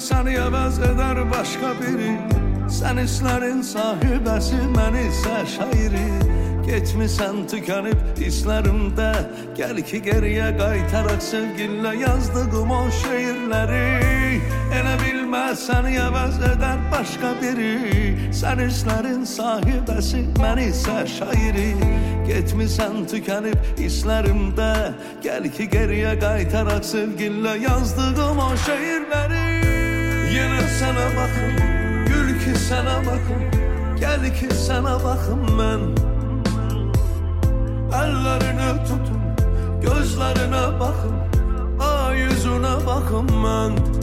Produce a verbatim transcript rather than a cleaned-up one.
səni əvəz edər başqa biri. Sən hislərin sahibəsi, mən isə şairi. Getmisən tükənib hisslərimdə, gəl ki geriyə qaytaraq sevginlə yazdığım o şeirləri. Elə bilmə səni əvəz edər başqa biri. Sən hislərin sahibəsi, mən isə şairi. Getmisən tükənib hisslərimdə, gəl ki geriyə qaytaraq sevginlə yazdığım o şeirləri. Yenə sənə baxım, gül ki sənə baxım, gəl ki sənə baxım mən. Əllərinə tutun, gözlərinə baxım, ay yüzünə baxım mən.